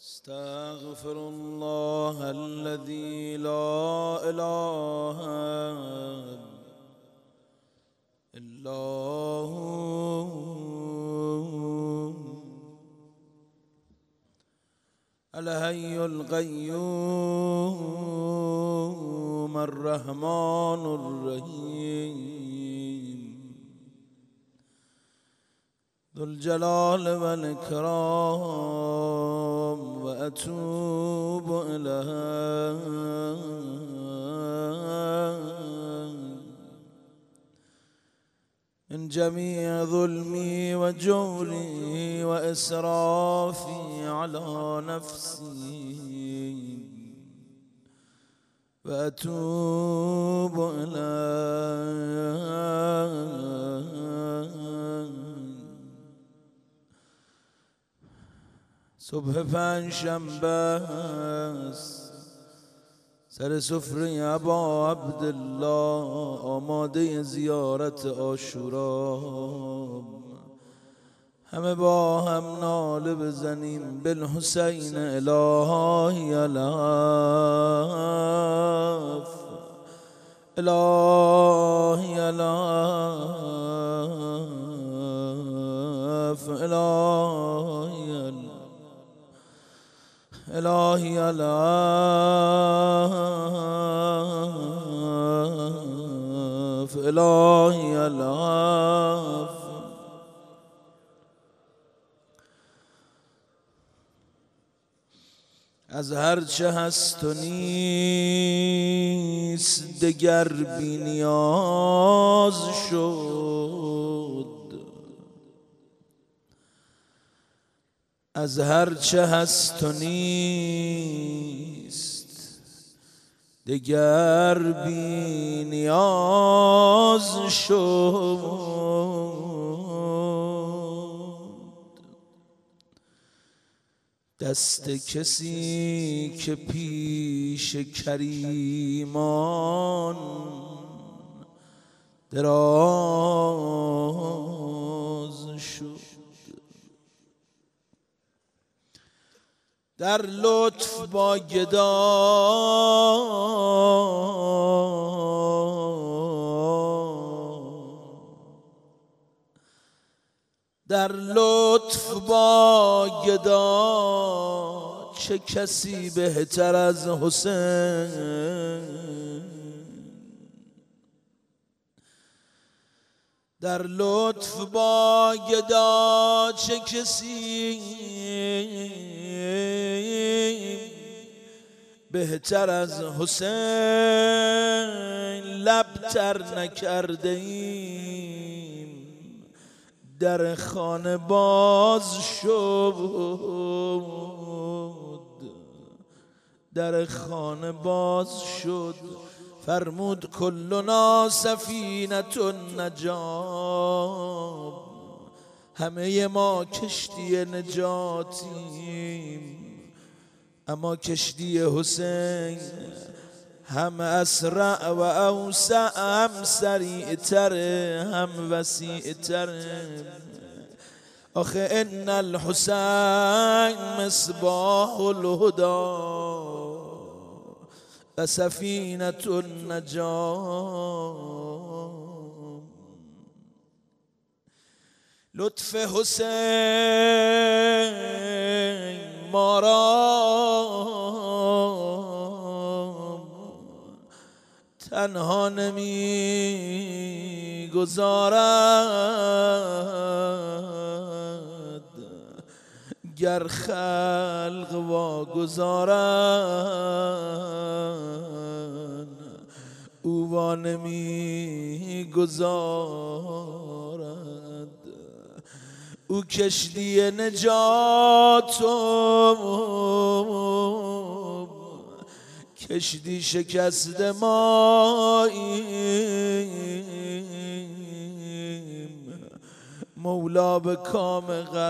استغفر الله الذي لا إله إلا هو الحي القيوم الرحمن الرحيم ذو الجلال والإكرام وأتوب إليه من جميع ظلمي وجوري وإسرافي على نفسي وأتوب إليه. صبح پنجشنبه است، سر سفره ابا عبدالله آماده زیارت عاشورا. همه با هم ناله بزنیم بالحسین الهی الاف الهی الاف الهی الاف الهی الاف الهی الاف. از هرچه هست و نیست دگر بی نیاز شد، از هرچه هست و نیست دگر بی نیاز شد. دست کسی که پیش کریمان دراز شد. در لطف با گدا در لطف با گدا چه کسی بهتر از حسین. در لطف با گدا چه کسی بهتر از حسین. لب تر نکرده ایم در خانه باز شد، در خانه باز شد. فرمود کلنا سفینة النجاة، همه ما کشتی نجاتیم، اما کشتی حسین هم اسرع و اوسع، هم سریعتر هم وسیعتر. آخه ان الحسین مصباح الهدی و سفینة النجاة. لطف حسین ما را تنها نمی گذارد، گر خلق واگذارند او وا نمی گذارد. او کشتی نجات کشتی شکست ماییم، مولا به کام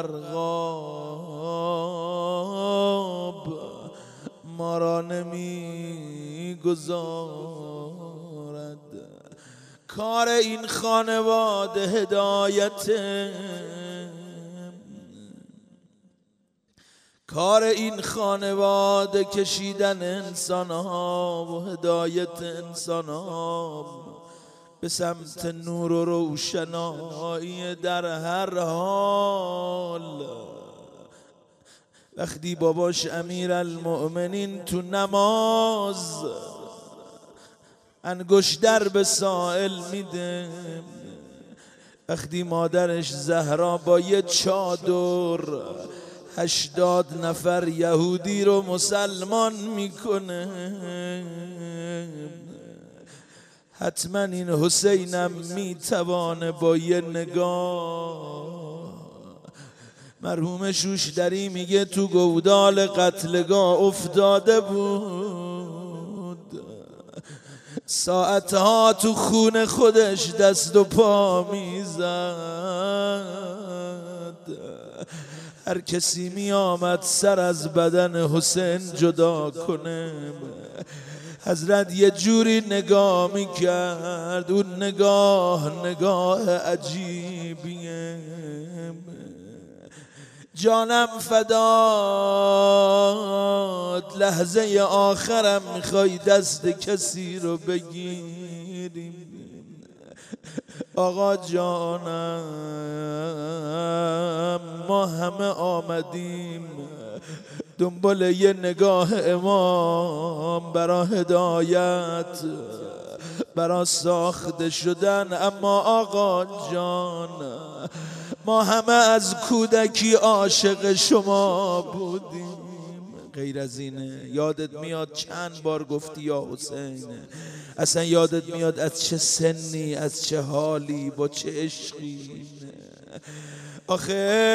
غرقاب ما را نمی گذارد. کار این خانواده هدایت، کار این خانواده کشیدن انسان ها و هدایت انسان ها به سمت نور و روشنایی در هر حال. وقتی باباش امیرالمؤمنین تو نماز انگشتر به سائل میده، وقتی مادرش زهرا با یه چادر 80 نفر یهودی رو مسلمان میکنه، حتما این حسینم میتوانه با یه نگاه. مرحوم شوشتری میگه تو گودال قتلگاه افتاده بود، ساعتها تو خون خودش دست و پا میزد، هر کسی می آمد سر از بدن حسین جدا کنه، حضرت یه جوری نگاه می کرد، اون نگاه عجیبیه. جانم فدات، لحظه آخرم میخوای دست کسی رو بگیریم. آقا جانم ما همه آمدیم دنبال یه نگاه امام برا هدایت، برا ساخته شدن، اما آقا جان ما همه از کودکی عاشق شما بودیم. غیر از اینه یادت میاد چند بار گفتی یا حسین؟ اصلا یادت میاد از چه سنی، از چه حالی، با چه عشقی؟ آخه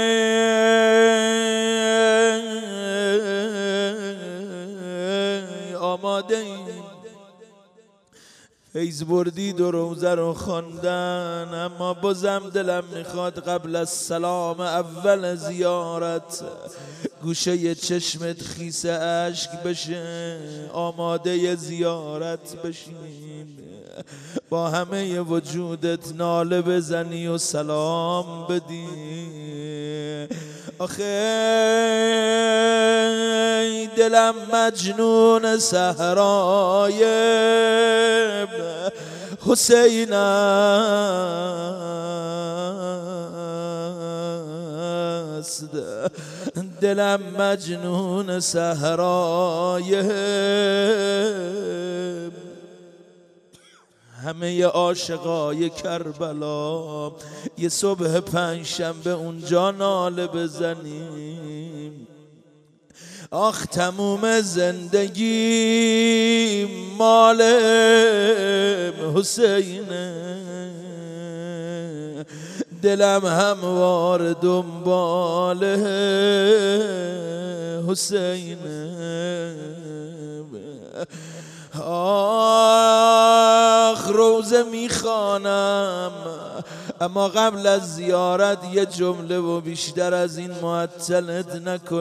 آماده ایم فیض بردید و روزه رو خواندن، اما بازم دلم میخواد قبل از سلام اول زیارت گوشه چشمت خیس اشک بشه، آماده زیارت بشیم، با همه وجودت ناله بزنی و سلام بدی. آخه دلم مجنون صحرای حسین است، دلم مجنون صحرای همه عاشقای کربلا. یه صبح پنجشنبه اونجا ناله بزنیم، آخ تموم زندگی مال حسینه، دلم هموار دنبال حسینه. آخ روزه میخوانم، اما قبل از زیارت یه جمله و بیشتر از این معطلت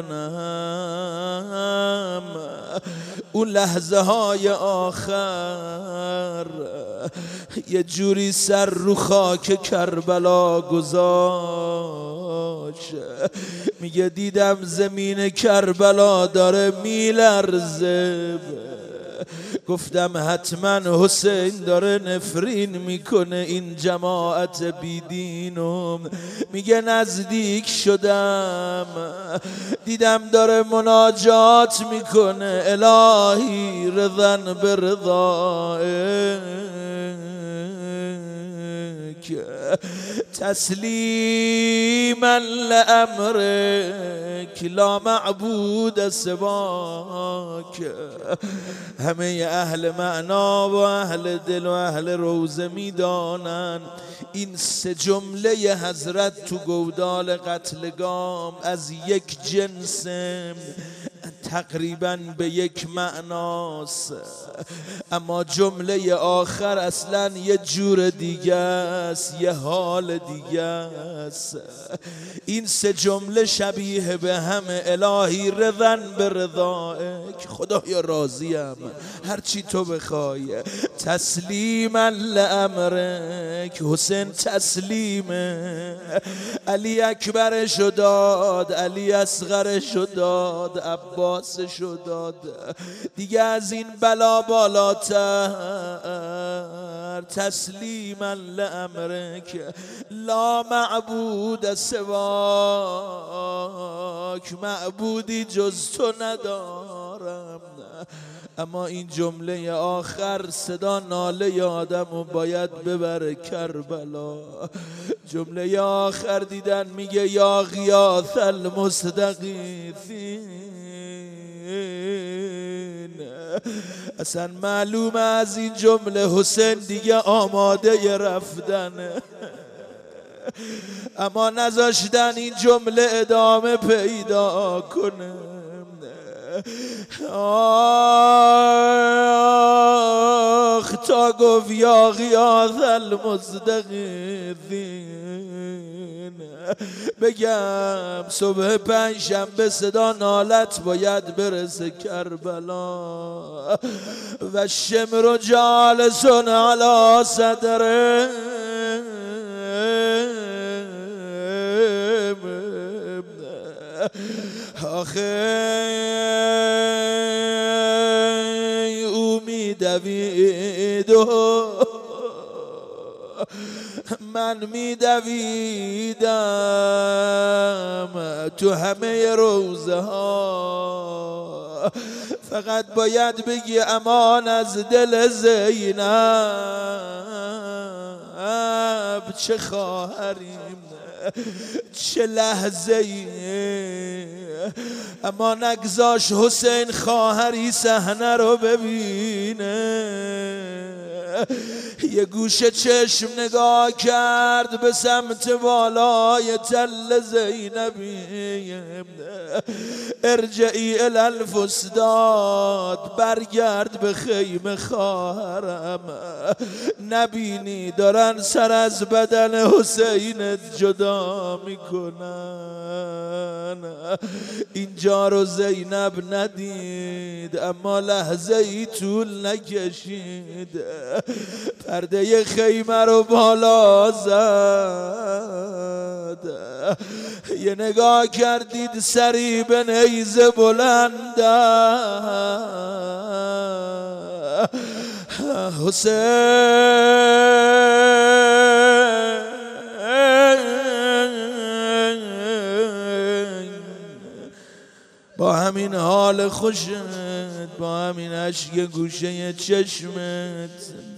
نکنم. اون لحظه های آخر یه جوری سر رو خاک کربلا گذاشت، میگه دیدم زمین کربلا داره میلرزه، گفتم حتما حسین داره نفرین میکنه این جماعت بیدینم. میگه نزدیک شدم دیدم داره مناجات میکنه، الهی رضن برضایک تسلیما لامرک لا معبود سواک. همه اهل معنا و اهل دل و اهل روزه میدانن این سه جمله حضرت تو گودال قتلگام از یک جنس، تقریبا به یک معناست، اما جمله آخر اصلا یه جور دیگه است، یه حال دیگه است. این سه جمله شبیه به همه. الهی رضن به رضایک، خدایا راضیم هرچی تو بخوای. تسلیما لامرک، حسین تسلیمه. علی اکبرشو داد، علی اصغرشو داد، عباسشو داد. دیگه از این بلا بالاتر. تسلیما لامرک لا معبود سواک، معبودی جز تو ندارم. اما این جمله آخر صدا ناله آدمو باید ببره کربلا. جمله آخر دیدن میگه یا غیاث المستغیثین. اصلا معلومه از این جمله حسین دیگه آماده رفتنه، اما نذاشتن این جمله ادامه پیدا کنه. آخ تا گفت یا غیاث المستغیثین. بگم صبح پنجشنبه صدا نالت باید برسه کربلا. و شمر جالس علی صدره، آخه او میدوید و من میدویدم تو همه روزه ها. فقط باید بگی امان از دل زینب، چه خواهریم، چه لحظه ای. اما نگذاش حسین خواهری صحنه رو ببینه. یه گوشه چشم نگاه کرد به سمت بالای تل زینبی. ارجعی الی الفستاد، برگرد به خیمه خواهرم. نبینی دارن سر از بدن حسینت جدا میکنن. اینجا رو زینب ندید، اما لحظه ای طول نکشید. پرده خیمه رو بالا زد. یه نگاه کردید سری به نیزه بلنده. حسین با همین حال خوشت، با همین اشک گوشه چشمت،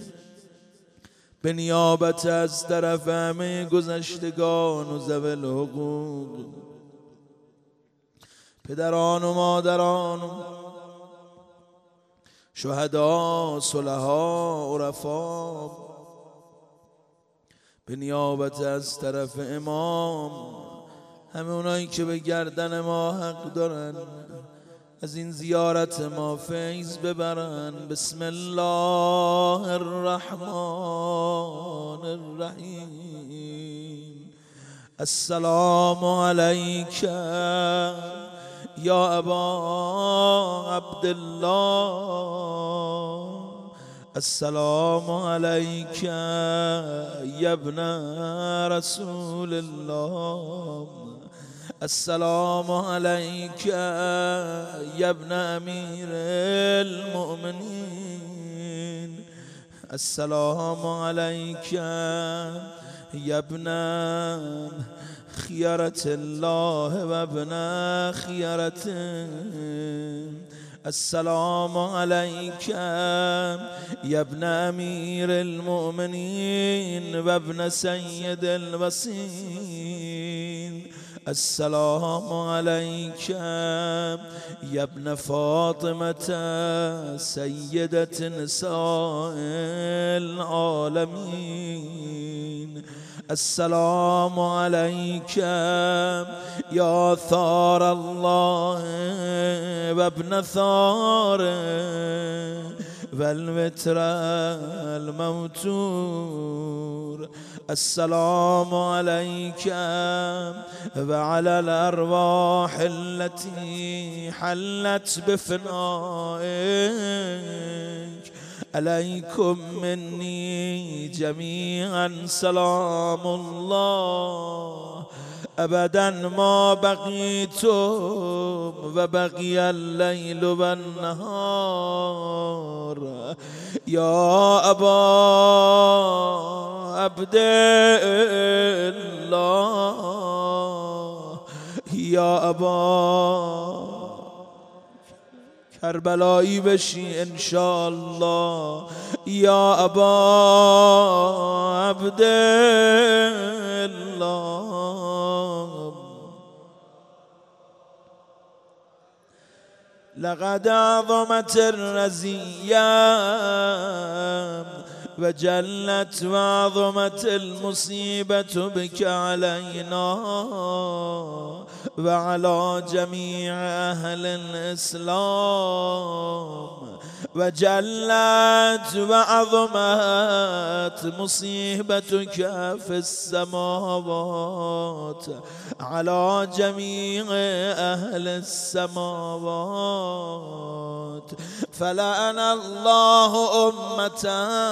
به نیابت از طرف همه گذشتگان و ذوی الحقوق، پدران و مادران و شهدا، صلحا، عرفا، به نیابت از طرف امام، همه اونایی که به گردن ما حق دارن از این زیارت ما فیض ببرن. بسم الله الرحمن الرحیم. السلام علیک یا ابا عبدالله، السلام علیک یا ابن رسول الله، السلام علیک یا ابن امیر المؤمنین، السلام علیک یا ابن خیرت الله و ابن خیرته، السلام علیک یا ابن امیر المؤمنین و ابن سید الوصین، السلام علیک یا ابن فاطمة سیدة نساء العالمین، السلام علیک یا ثار الله وابن ثار والوتر الموتور السلام عليك وعلى الأرواح التي حلت بفنائك عليكم مني جميعا سلام الله أبدا ما بقيتم وبقي الليل والنهار يا أبا عبد الله يا أبا کربلایی بشی انشاءالله یا ابا عبدالله لقد عظمت الرزية وجلت وعظمت المصيبة بك علينا وعلى جميع أهل الإسلام وجلت وعظمت مصيبتك في السماوات على جميع أهل السماوات فلعن الله أمة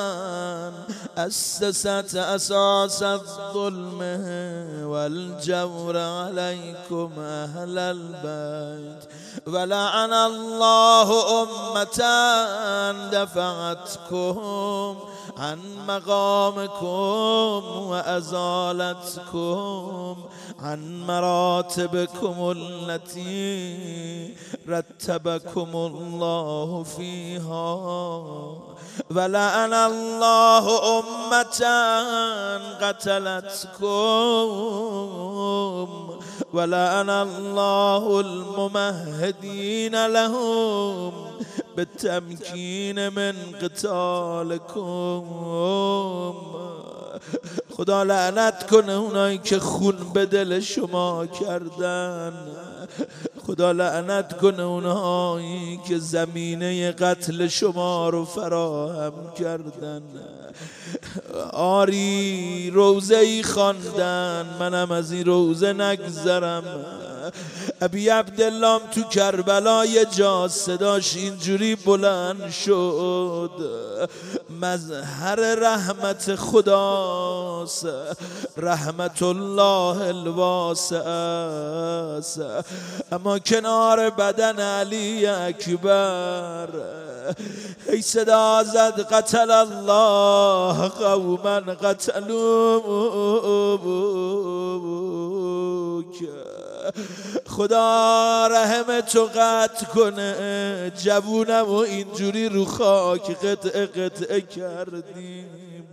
أسست أساس الظلم والجور عليكم أهل البيت ولعن الله أمة دفعتكم عن مقامكم وأزالتكم عن مراتبكم التي رتبكم الله فيها ولعن الله أمة قتلتكم ولعن الله الممهدين لهم بالتمكين من قتالكم خدا لعنت کنه اونایی که خون به دل شما کردن خدا لعنت کنه اونایی که زمینه قتل شما رو فراهم کردن آری روزه‌ای خواندن منم از این روزه نگذرم ابی عبدالله تو کربلا یه جا صداش اینجوری بلند شد مظهر رحمت خداست رحمت الله الواسع است اما کنار بدن علی اکبر ای صدا زد قتل الله قوما قتلوک خدا رحم تو قطع کنه جوونم و اینجوری رو خاک قطعه قطعه کردیم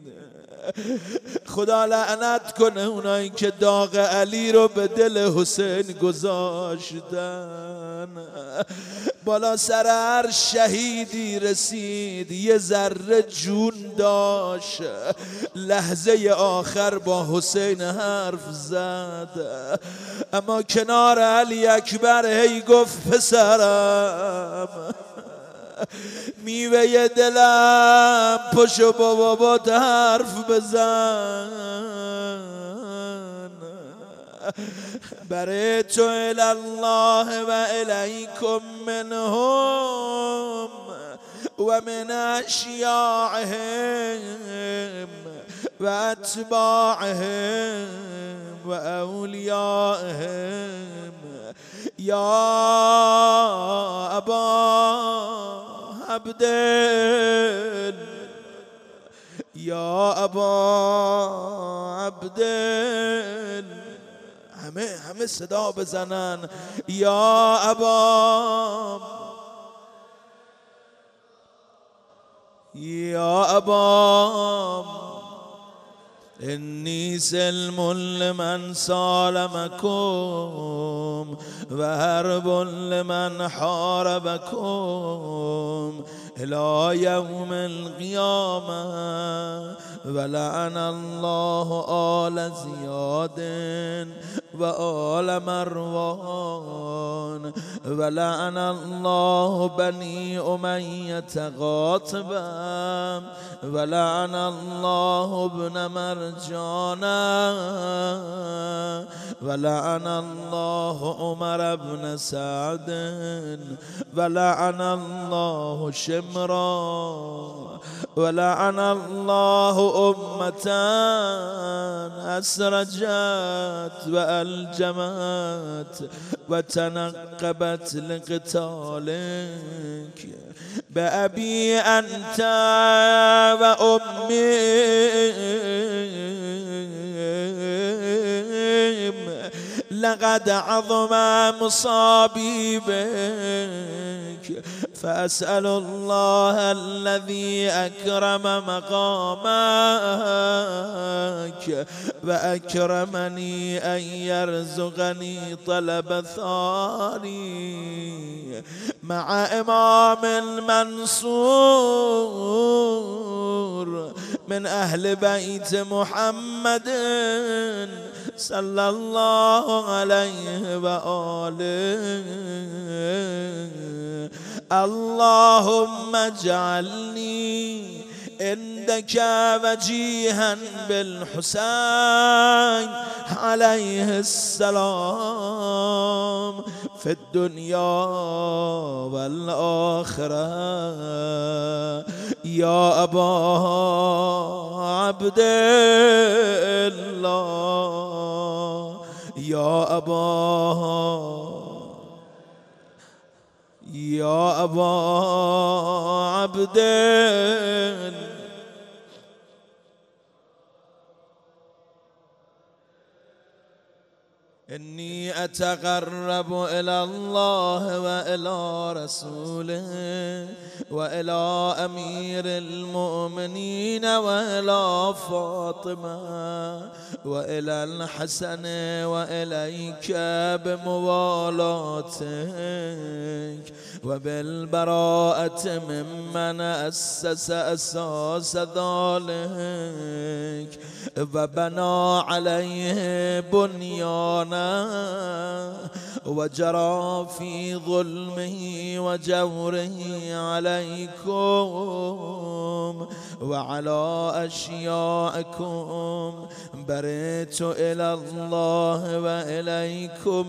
خدا لعنت کنه اونایی که داغ علی رو به دل حسین گذاشتن بالا سر هر شهیدی رسید یه ذره جون داشت لحظه آخر با حسین حرف زد اما کنار علی اکبر هی گفت پسرم میوه دلم پشو بابا حرف بزن برای تو الله و الیکم منهم و من اشیاعهم و اتباعهم و اولیائهم یا ابا عبدال یا ابا عبدال همه صدا بزنن یا ابا إني سلم لمن سالمكم وهرب لمن حاربكم إلى يوم القيامة ولعن الله آل زياد وآل مروان ولعن الله بني أمية قاطبا ولعن الله ابن مرجانا ولعن الله عمر بن سعد ولعن الله شمرا ولعن الله أمة أسرجت وألجمت وتنقبت لقتالك بأبي أنت وأمي لقد عظم مصابي بك فأسأل الله الذي أكرم مقامك وأكرمني أن يرزقني طلب ثاري مع إمام المنصور من أهل بيت محمد صلى الله عليه وآله اللهم اجعلني عندك وجيها بالحسين عليه السلام في الدنيا والآخرة يا أبا عبد الله يا أبا عبد إني أتقرب إلى الله وإلى رسوله وإلى أمير المؤمنين وإلى فاطمة وإلى الحسن وإليك بموالاتك وبالبراءة ممن أسس أساس ذلك وبنى عليه بنيانا وجرى في ظلمه وجوره عليكم وعلى أشيائكم برئت إلى الله وإليكم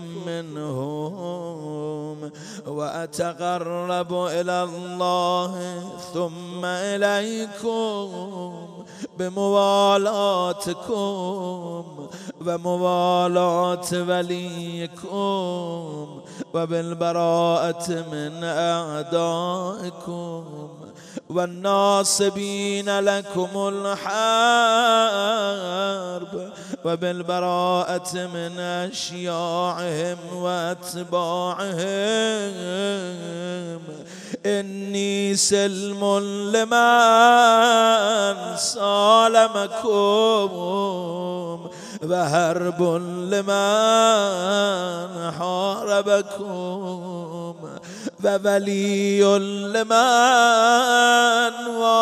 منهم وأتقرب إلى الله ثم إليكم بموالاتكم وموالاة وليكم وبالبراءة من أعدائكم والناصبين لكم الحرب وبالبراءة من أشياعهم وأتباعهم إني سلم لمن سالمكم وهرب لمن حاربكم وولي لمن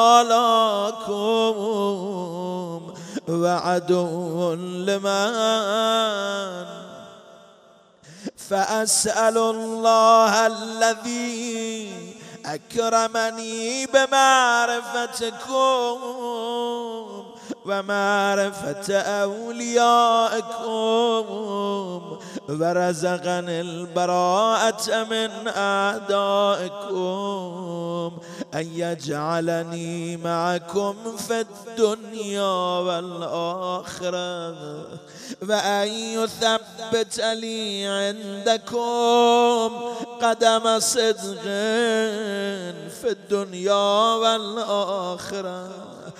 والاكم وعدو لمن فأسأل الله الذي أكرمني بمعرفتكم ومعرفة أوليائكم ورزقني البراءة من أعدائكم أن يجعلني معكم في الدنيا والآخرة وأن يثبت لي عندكم قدم صدق في الدنيا والآخرة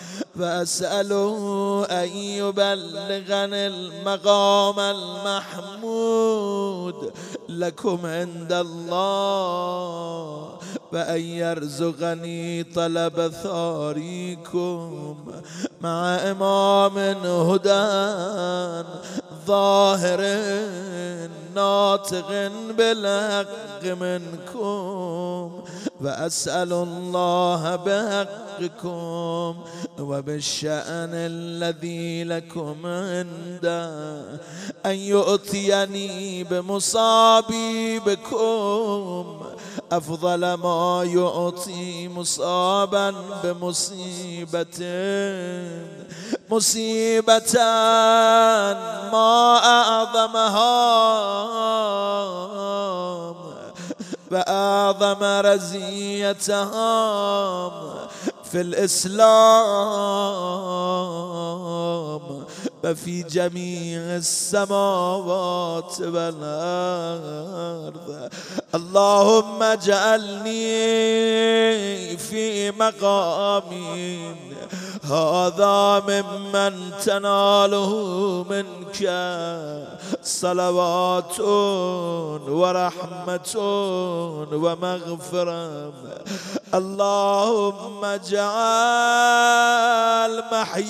وأسأله أن يبلغني المقام المحمود لكم عند الله وأن يرزقني طلب ثاريكم مع إمام هدى ظاهر ناطق بالحق منكم وأسأل الله بحقكم وبالشأن الذي لكم عنده أن يؤتيني بمصابيبكم أفضل ما يعطي مصابا مصيبة ما أعظمها وأعظم رزيتها في الإسلام وفي جميع السماوات والأرض. اللهم اجعلني في مقامي هذا ممن تناله منك صلوات ورحمة ومغفرة. اللهم اجعل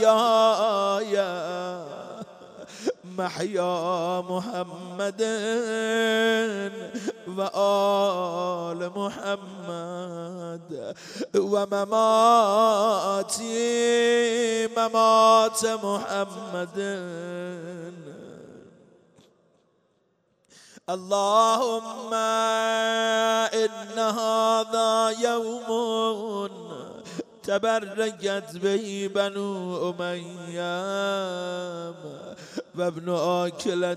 محيا محمد وآل محمد ومماتي ممات محمد. اللهم إن هذا يوم تبركت به بنو أمية وابن آكلة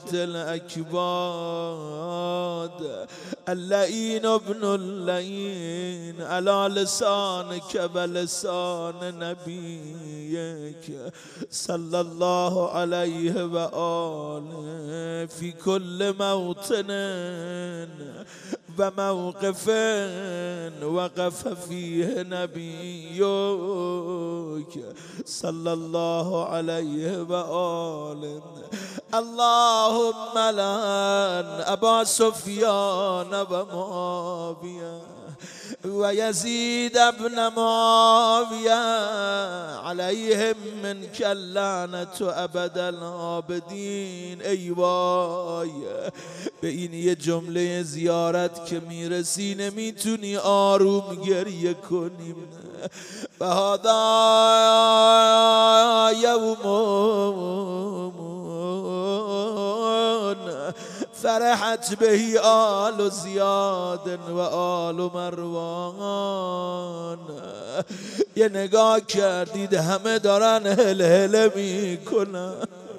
الأكباد اللئين ابن اللئين على لسانك ولسان نبيك صلى الله عليه وآله في كل موطن وموقف وقف فيه نبيك صلى الله عليه وآله. اللهم لعن أبا سفيان ومعاوية ويزيد ابن معاوية عليهم منك اللعنة أبد العابدین. ای وای به این یه جمله زیارت که میرسی نمیتونی آروم گریه کنیم. و هذا یوم فرحت به آل زیاد و آل مروان. یه نگاه کردید همه دارن هل میکنن.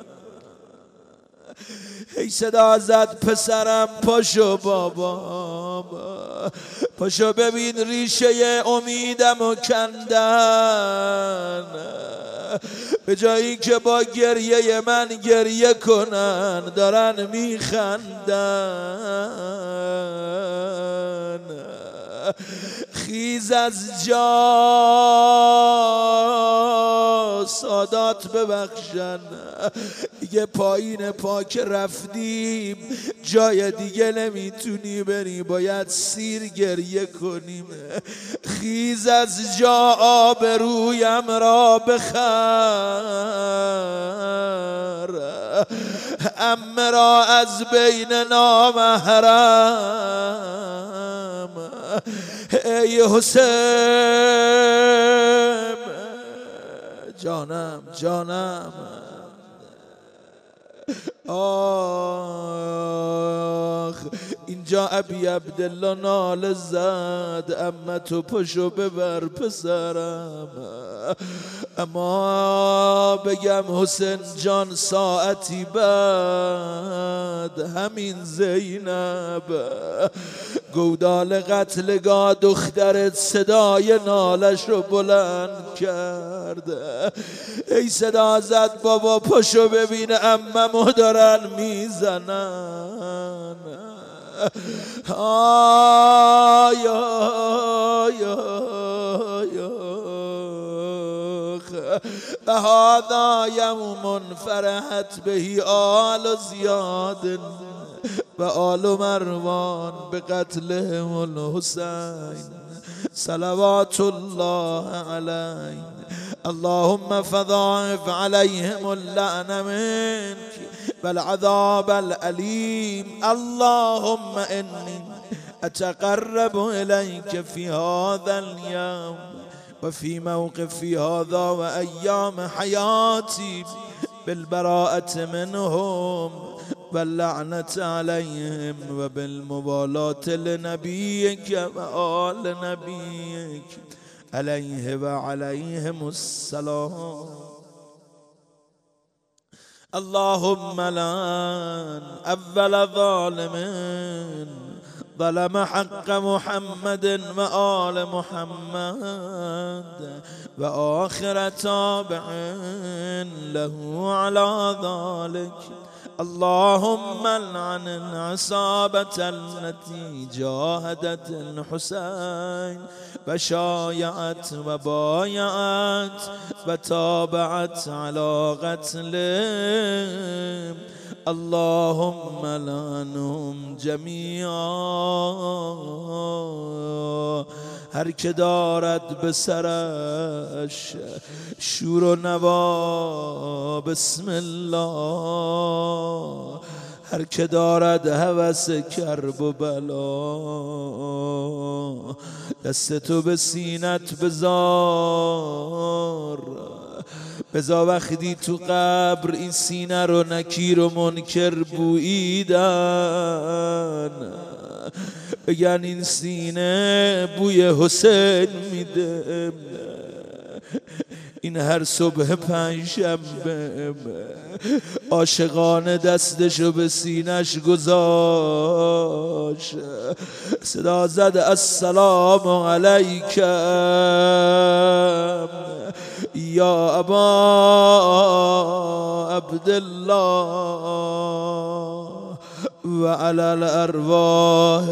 ای صدا زد پسرم پاشو بابام پاشو ببین ریشه امیدمو کندن. به جایی که با گریه من گریه کنن دارن میخندن. خیز از جا سادات ببخشن دیگه پایین پا که رفتیم جای دیگه نمیتونی بری باید سیر گریه کنیم. خیز از جا آبرویم را بخر عمه را از بین نامحرم. ای حسین جانم آخ اینجا ابی عبدالله نال زد اما تو پشو ببر پسرم. اما بگم حسین جان ساعتی بعد همین زینب گودال قتلگاه دخترت صدای نالش رو بلند کرد. ای صدا زد بابا پشو ببین عممو دارن میزنن. و هذا یوم فرحت به آل زیاد و آل مروان بقتلهم الحسین صلوات الله علیه. اللهم فضاعف عليهم اللعن منك والعذاب الأليم. اللهم إني أتقرب إليك في هذا اليوم وفي موقفي هذا وأيام حياتي بالبراءة منهم واللعنة عليهم وبالموالاة لنبيك وآل نبيك عليه وعليهم السلام. اللهم لعن أول ظالم ظلم حق محمد وآل محمد وآخر تابع له على ذلك. اللهم لعن العصابة التي جاهدت الحسين وشايعت وبايعت وتابعت على قتله. اللهم لعنهم جميعا. هر که دارد به سرش شور و نوا بسم الله، هر که دارد هوس کرب و بلا دست تو به سینت بذار. بذار وقتی تو قبر این سینه رو نکیر و منکر بوییدن بگن این سینه بوی حسین میده. این هر صبح پنجشنبه عاشقانه دستشو به سینش گذاشت، صدا زد السلام علیکم یا ابا عبدالله و علی الارواح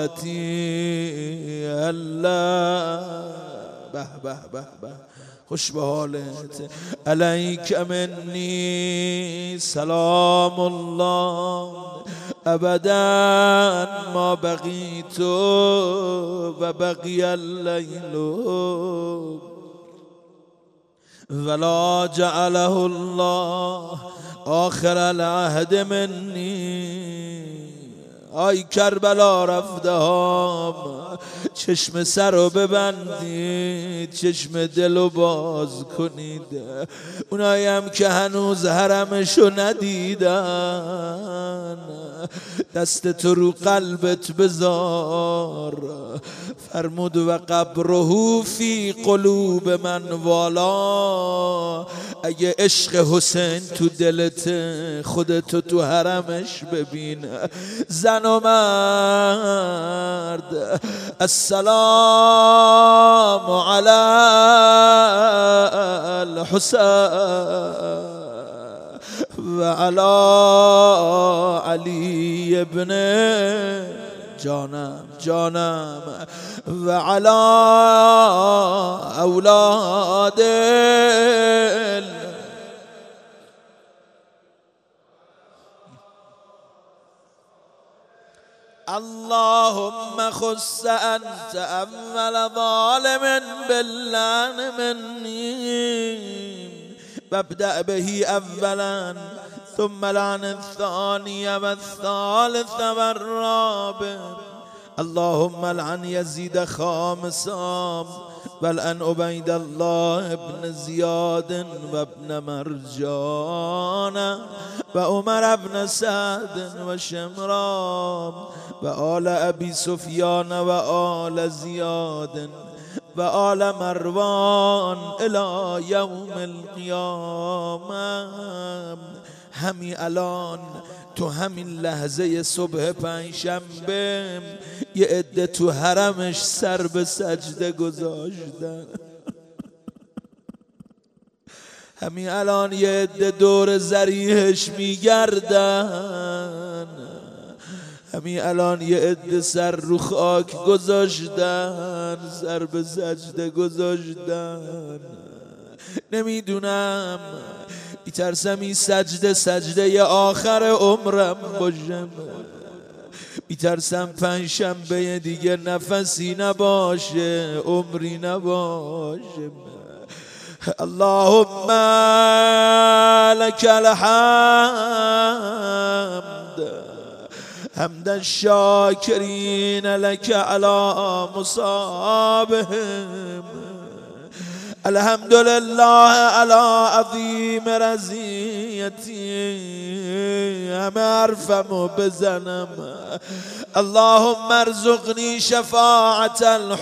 التي هلا. به به به به، خوش به حالت. علیک منی سلام الله ابدا ما بقیت و بقی اللیل ولا جعله الله آخر العهد منی. آی کربلا رفته هم چشم سر رو ببندید، چشم دل رو باز کنید. اونایی هم که هنوز حرمشو ندیدن دست تو رو قلبت بذار. فرمود و قبره فی قلوب من والا. اگه عشق حسین تو دلت خودتو تو حرمش ببین. زن و مرد السلام علی الحسین و علی علی ابن جانم و علی اولاد اللهم خص أنت أول ظالم باللعن مني وابدأ به أولا ثم لعن الثاني والثالث والرابع. اللهم لعن يزيد خامسا ولعن عبيد الله بن زياد وابن مرجان وعمر بن سعد وشمران وآل أبي سفيان وآل زياد وآل مروان إلى يوم القيامة. همین الان تو همین لحظه صبح پنجشنبه یه عده تو حرمش سر به سجده گذاشتن. همین الان یه عده دور ذریحش میگردن. همین الان یه عده سر رو خاک گذاشتن، سر به سجده گذاشتن. نمیدونم، میترسم این سجده آخر عمرم باشم. میترسم پنجشنبه دیگه نفسی نباشه، عمری نباشه. اللهم لك الحمد حمد الشاكرين لك على مصابهم. الحمد لله على عظيم رزيتي همه حرفمو بزنم. اللهم ارزقني شفاعة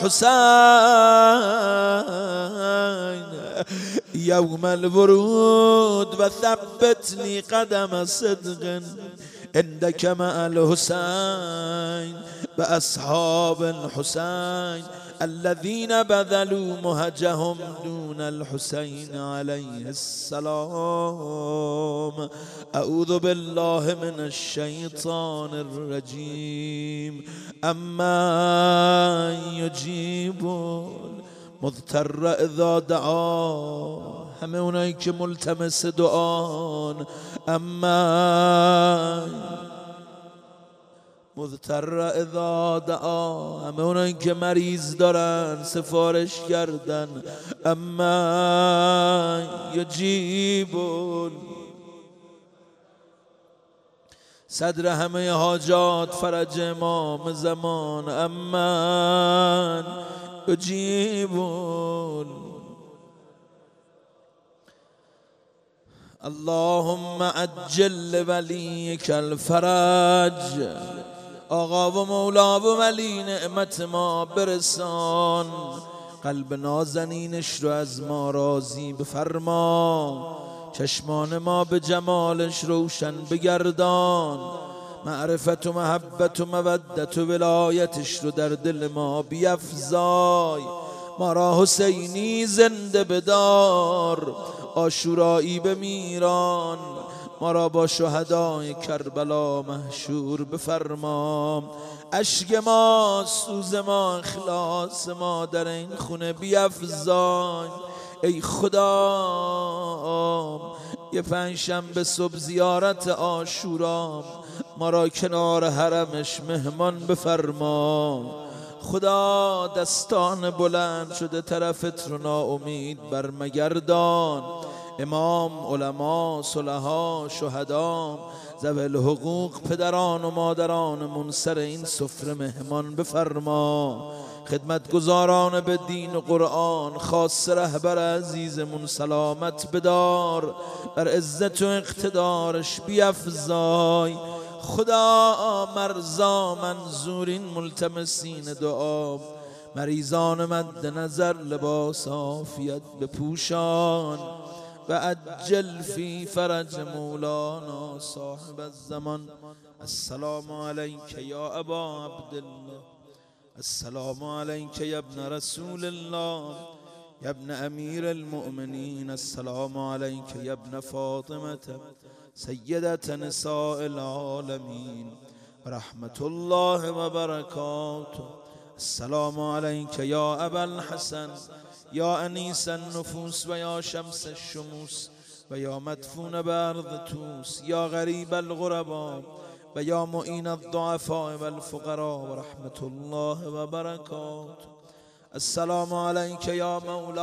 الحسين يوم الورود وثبتني قدم صدق عندك مع الحسين وأصحاب الحسين الذين بذلوا مهجهم دون الحسين عليه السلام. أعوذ بالله من الشيطان الرجيم. أما يجيب مضطر اذا دعا، همه اونایی که ملتمس دعان. اما مضطر اذا دعا، همه اونایی که مریض دارن سفارش کردن. اما یجیب صدر همه حاجات فرج امام زمان. اما یجیبون. اللهم عجل ولیک الفرج. آقا و مولا و ولی نعمت ما برسان، قلب نازنینش رو از ما راضی بفرما، چشمان ما به جمالش روشن بگردان، معرفت و محبت و مودت و ولایتش رو در دل ما بیفزای. ما را حسینی زنده بدار، عاشورایی به میران، ما را با شهدای کربلا محشور بفرما. اشک ما، سوز ما، اخلاص ما در این خونه بیفزای. ای خدا یه پنجشنبه صبح زیارت عاشورا ما را کنار حرمش مهمان بفرما. خدا دستان بلند شده طرفت رو ناامید بر مگردان. امام، علما، صلحا، شهدا، ذوی الحقوق، پدران و مادرانمون سر این سفره مهمان بفرما. خدمتگزاران به دین و قرآن، خاص رهبر عزیزمون سلامت بدار، بر عزت و اقتدارش بیفزای. خدا مرزا منظورین ملتمسین دعا، مریضان مد نظر لباس عافیت بپوشان. و عجل فی فرج مولانا صاحب الزمان. السلام علیک یا ابا عبدالله، السلام علیک یا ابن رسول الله، یا ابن امیر المؤمنین، السلام علیک یا ابن فاطمه سیدة نساء العالمین و رحمت الله و برکاته. السلام علیک یا ابا الحسن، یا انیس النفوس و یا شمس الشموس و یا مدفون به ارض توس، یا غریب الغربا و یا معین الضعفاء و الفقراء و رحمت الله و برکاته. السلام علیک یا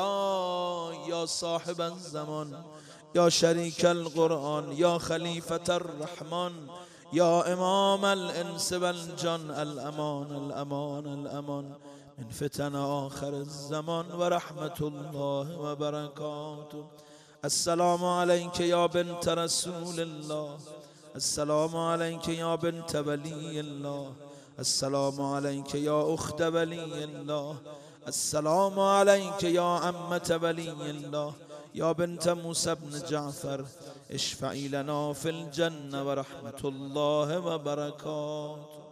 مولا، یا صاحب الزمان، یا شریک القرآن، یا خلیفة الرحمن، یا امام الانس والجن. الامان الامان الامان من فتن آخر الزمان و رحمت الله و برکاته. السلام علیک یا بنت رسول الله، السلام علیک یا بنت ولی الله، السلام علیک یا اخت ولی الله، السلام علیک یا عمة ولی الله، یا بنت موسی بن جعفر. اشفعی لنا فی الجنه و رحمت الله و برکاته.